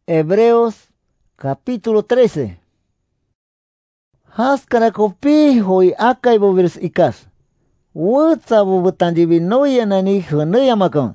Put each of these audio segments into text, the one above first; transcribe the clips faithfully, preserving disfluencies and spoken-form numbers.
Hebreos capítulo trece. Haskarakopi hoi akai bovirs ikas. Wutsa bubutanjibi noyana ni hunayamakan.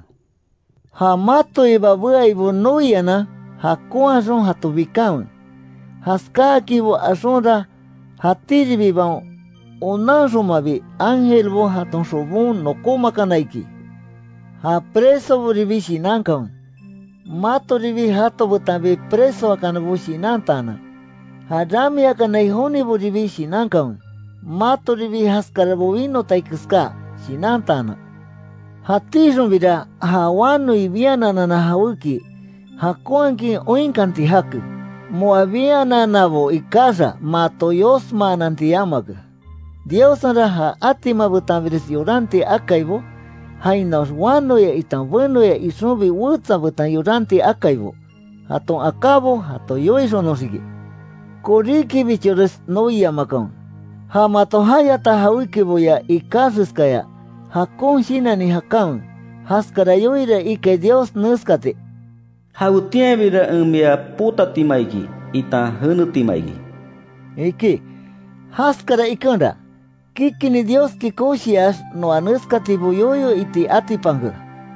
Hamato iba bua ibu noyana hakuason hatubikaun. Haskaki bu asonda hatiribi bang onansumabi angel bu hatun subun nokomakanaiki. Ha preso buribi sinankan. Mato ribi hato butabi preso akan bu sinantana. Hadami akan ihoni buribi sinankan. Mato ribi haskarabuino taikiska sinantana. Hatijun bida hawanu ibiana na hawiki. Hakuanki oinkanti haku. Moabiana nabo ikasa mato yosma nantiyamaga. Dios anda ha atima butabiris yoranti akaibo. Hainos wano ya itan bueno ya isubi wutsa butan yoranti akaibo. Haton akabo hato yoiso nosigi. Koriki bichores no yamakan. Hamato hayata hawikibo ya ikasiskaya. Hakon shina ni hakan. Haskara yoira ike Dios nuskate. Hautia bira umbia puta timaiki. Ita hunu timaiki. Iki. Haskara ikanda. Kikini Dios ki koshias no anuskati buyoyo iti atipanga.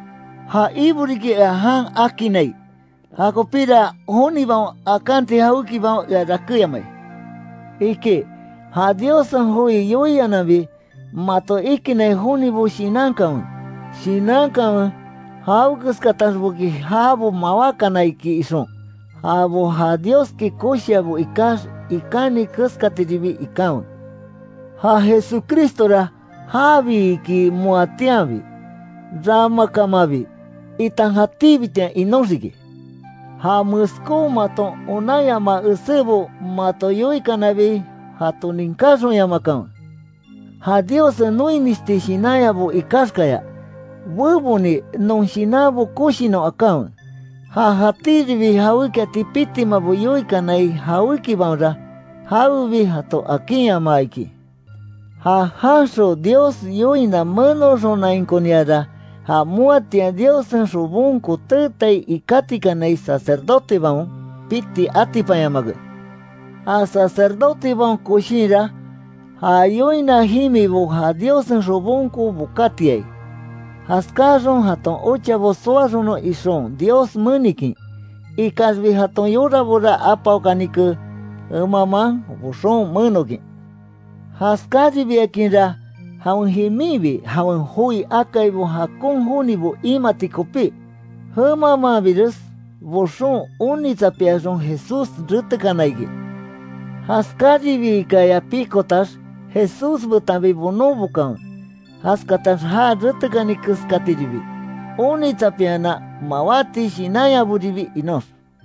Ha iburiki ahan akinai. Ha kopira honi bang akanti hauki bang ya rakuyamai. Iki. Ha Dios ang hui yoya nabi. Mato ikinai honi bu sinankan. Sinankan. Haukus katas buki habu mawakanai ki ison. Habu ha Dios ki koshia bu ikas ikani kuskati dibi ikaun. Ha Jesucristo ra habi ki muatiabi. Rama kamabi. Itan hatibi tian inosigi. Ha musko mato onayama usebo mato yoikanabi hato ninkaso yamakan. Ha Dios no inisti shinayabu ikaskaya. Wubuni non shinabu kushino akan. Ha hatiribi hawiki atipiti mabu yoikanai hawiki bamra. Hawibi hato akiyamaiki. Ha haso Dios yoina mano sona inconiada. Ha muatia Dios en su bunku tetai ikatika nei sacerdote bang piti atipayamaga. Ha sacerdote bang kushira. Ha yoina himibu ha Dios en su bunku bukatiai. Haskaron haton ocha bosoaron no ison Dios muniki. Ikasbi haton yora bora apaukanika. Mama boson munoki. Haskari biakinra haun himibi haun hui akaibu hakun hunibu imatikopi. Hemama virus boson unitzapiason Jesus rutakanaigi. Haskari bi kaya pikotas Jesus butabi bonobukan. Haskatas ha rutakanikus katiribi. Unitzapiana mawati shinaya buribi inos.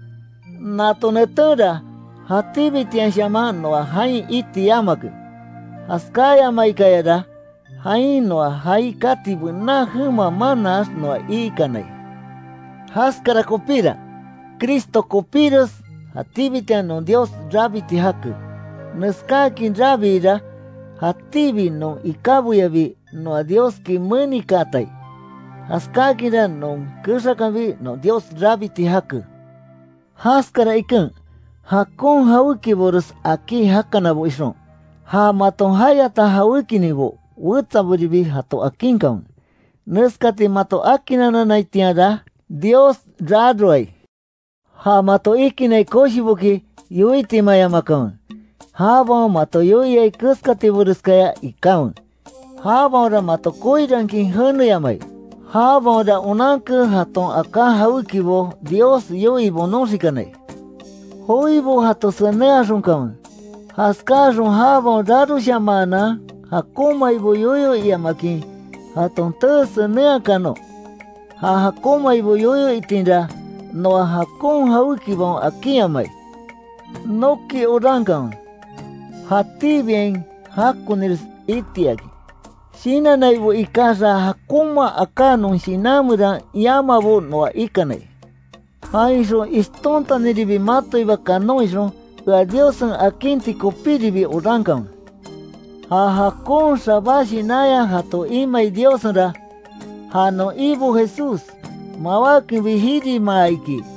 Natonetara hatibi tianshama no hai iti yamaku. Haskaya maikayada, hai noa hai katibu na huma manas noa ikanai. Haskara kopira, Cristo kopiras, hatibita no Dios rabiti haku. Nuskakin rabira, hatibi no ikabuyabi no a Dios ki muni katai. Haskakira no kusakabi no Dios rabiti haku. Haskara ikan, hakon hauki boros aki hakanabu ison. Ha maton hayata hawikinibo wutsaburibi hato akinkan. Nuskati mato akinana naitiada Dios radroy. Ha mato ikinai koshibuki yuiti mayamakan. Ha bon mato yuyai kuskati buruskaya ikaun. Ha bon ra mato koirankin hanu yamai. Ha bon ra unanku haton aka hawikibo Dios yui bonosikanai. Hoibo hato saneasunkan. Haskaron habon daru shamana, hakoma iboyoyo yamaki, haton tese neakano. Ha hakoma iboyoyo itinda, no hakon hawikibon akiyamai. Noki orankan, hati bien hakunirs itiaki. Sina naibo ikasa hakoma akanon sinamura yamabo no ikanai. Haiso istonta niribi mato iba kanoison, a Dios akinti kopiribi orankan. Ha hakon sabashi naya hato imai Dios ra. Ha no ibu Jesus. Mawaki bihiri maiki.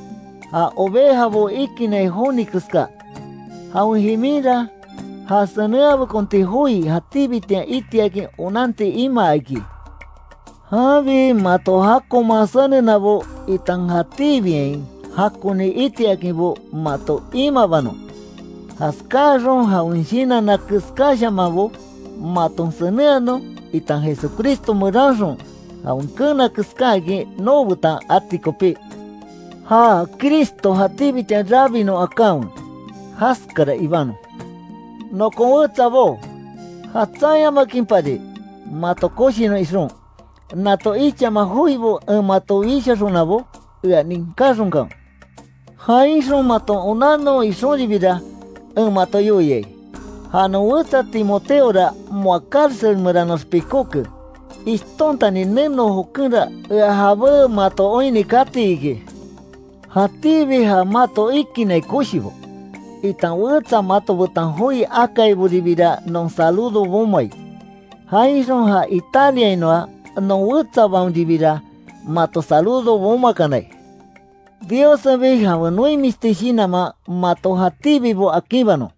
ha oveja bo ikine honikuska. Ha unhimira, ha saneaba konti hui ha tibitia itiaki unante ima aki. Havi mato hako masane nabo itang ha tibien, hako ni itiaki bo mato ima bano. Haskaron ha unshina na kiskasha mabo, maton saneano, itang Jesucristo muranjon, ha unkana kiskagi no buta atikopi. Ha Cristo ha tibitia rabino akaun, haskara ibano. No konwetsa bo, ha tsaya makimpade, mato koshi no isron. Nato icha mahuibo e mato isha runabo, ea ninkaron kan. Ha isron mato unano isron ribira, e mato yoye. Ha no weta Timoteo ra mua cárcel meranos pikoke. Istonta ni neno hokura, ea habe mato oini kati ike. Ha tibi ha mato ikine kushibo. Itan weta mato butan hui akai buribira non saludo bomai. Ha isron ha Italia inoa, no wutsa baundibira, mato saludo boma kanai. Dios sabe ha wanui mistishina ma mato hatibi bo akibano.